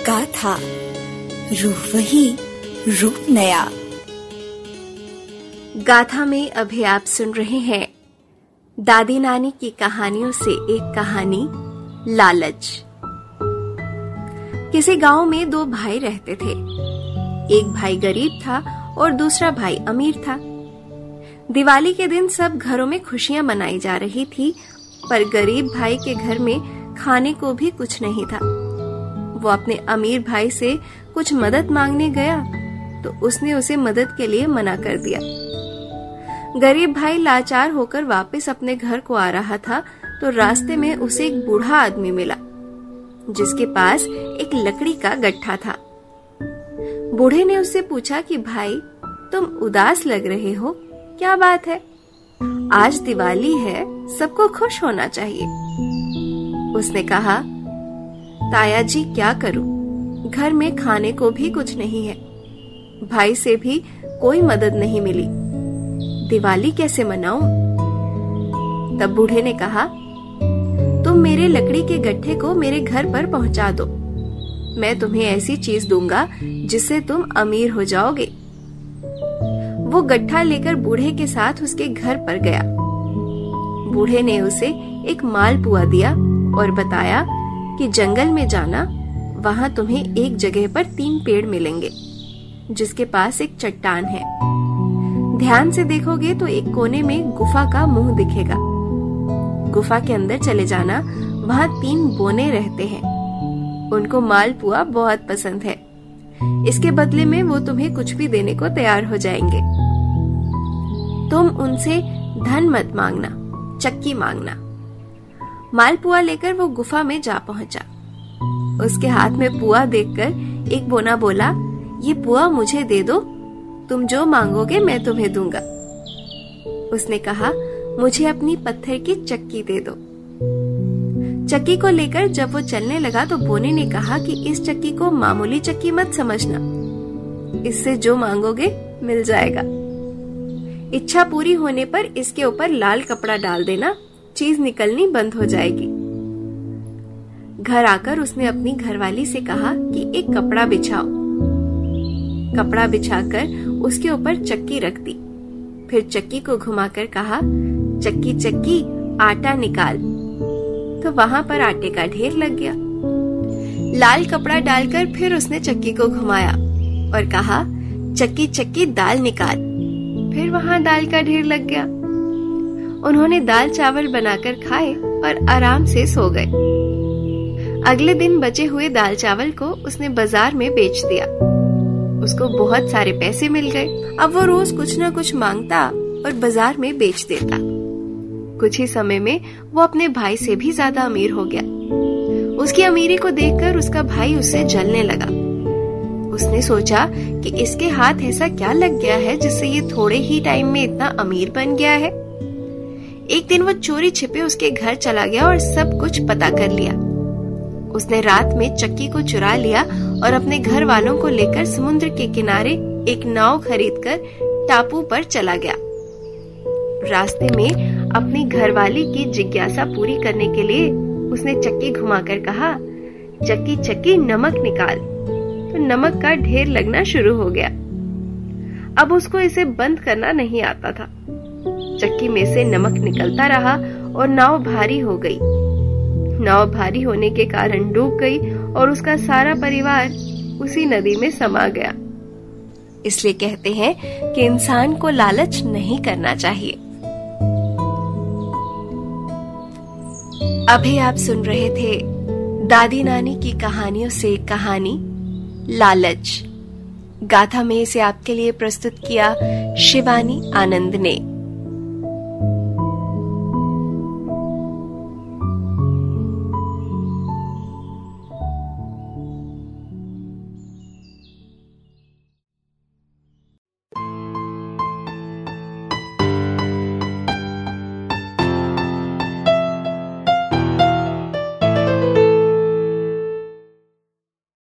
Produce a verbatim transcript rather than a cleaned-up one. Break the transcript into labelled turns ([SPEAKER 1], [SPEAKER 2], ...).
[SPEAKER 1] गाथा, रूह वही, रूप नया।
[SPEAKER 2] गाथा में अभी आप सुन रहे हैं दादी नानी की कहानियों से एक कहानी, लालच। किसी गांव में दो भाई रहते थे। एक भाई गरीब था और दूसरा भाई अमीर था। दिवाली के दिन सब घरों में खुशियां मनाई जा रही थी, पर गरीब भाई के घर में खाने को भी कुछ नहीं था। वो अपने अमीर भाई से कुछ मदद मांगने गया तो उसने उसे मदद के लिए मना कर दिया। गरीब भाई लाचार होकर वापस अपने घर को आ रहा था तो रास्ते में उसे एक बूढ़ा आदमी मिला जिसके पास एक लकड़ी का गट्ठा था। बूढ़े ने उससे पूछा कि भाई, तुम उदास लग रहे हो, क्या बात है? आज दिवाली है, सबको खुश होना चाहिए। उसने कहा, ताया जी क्या करूं, घर में खाने को भी कुछ नहीं है, भाई से भी कोई मदद नहीं मिली, दिवाली कैसे मनाऊं? तब बूढ़े ने कहा, तुम मेरे लकड़ी के गट्ठे को मेरे घर पर पहुंचा दो, मैं तुम्हें ऐसी चीज दूंगा जिससे तुम अमीर हो जाओगे। वो गट्ठा लेकर बूढ़े के साथ उसके घर पर गया। बूढ़े ने उसे एक मालपुआ दिया और बताया कि जंगल में जाना, वहां तुम्हें एक जगह पर तीन पेड़ मिलेंगे जिसके पास एक चट्टान है। ध्यान से देखोगे तो एक कोने में गुफा का मुंह दिखेगा। गुफा के अंदर चले जाना, वहां तीन बोने रहते हैं, उनको मालपुआ बहुत पसंद है। इसके बदले में वो तुम्हें कुछ भी देने को तैयार हो जाएंगे। तुम उनसे धन मत मांगना, चक्की मांगना। मालपुआ लेकर वो गुफा में जा पहुंचा। उसके हाथ में पुआ देखकर एक बोना बोला, ये पुआ मुझे दे दो, तुम जो मांगोगे मैं तुम्हें दूंगा। उसने कहा, मुझे अपनी पत्थर की चक्की दे दो। चक्की को लेकर जब वो चलने लगा तो बोने ने कहा कि इस चक्की को मामूली चक्की मत समझना, इससे जो मांगोगे मिल जाएगा। इच्छा पूरी होने पर इसके ऊपर लाल कपड़ा डाल देना, चीज निकलनी बंद हो जाएगी। घर आकर उसने अपनी घरवाली से कहा कि एक कपड़ा बिछाओ। कपड़ा बिछाकर उसके ऊपर चक्की रख दी। फिर चक्की को घुमाकर कहा, चक्की चक्की आटा निकाल। तो वहां पर आटे का ढेर लग गया। लाल कपड़ा डालकर फिर उसने चक्की को घुमाया और कहा, चक्की चक्की दाल निकाल। फिर वहां दाल का ढेर लग गया। उन्होंने दाल चावल बनाकर खाए और आराम से सो गए। अगले दिन बचे हुए दाल चावल को उसने बाजार में बेच दिया। उसको बहुत सारे पैसे मिल गए। अब वो रोज कुछ न कुछ मांगता और बाजार में बेच देता। कुछ ही समय में वो अपने भाई से भी ज्यादा अमीर हो गया। उसकी अमीरी को देखकर उसका भाई उससे जलने लगा। उसने सोचा कि इसके हाथ ऐसा क्या लग गया है जिससे ये थोड़े ही टाइम में इतना अमीर बन गया है। एक दिन वो चोरी छिपे उसके घर चला गया और सब कुछ पता कर लिया। उसने रात में चक्की को चुरा लिया और अपने घर वालों को लेकर समुद्र के किनारे एक नाव खरीदकर टापू पर चला गया। रास्ते में अपनी घरवाली की जिज्ञासा पूरी करने के लिए उसने चक्की घुमाकर कहा, चक्की चक्की नमक निकाल। तो नमक का ढेर लगना शुरू हो गया। अब उसको इसे बंद करना नहीं आता था। चक्की में से नमक निकलता रहा और नाव भारी हो गई। नाव भारी होने के कारण डूब गई और उसका सारा परिवार उसी नदी में समा गया। इसलिए कहते हैं कि इंसान को लालच नहीं करना चाहिए। अभी आप सुन रहे थे दादी नानी की कहानियों से कहानी, लालच। गाथा में इसे आपके लिए प्रस्तुत किया शिवानी आनंद ने।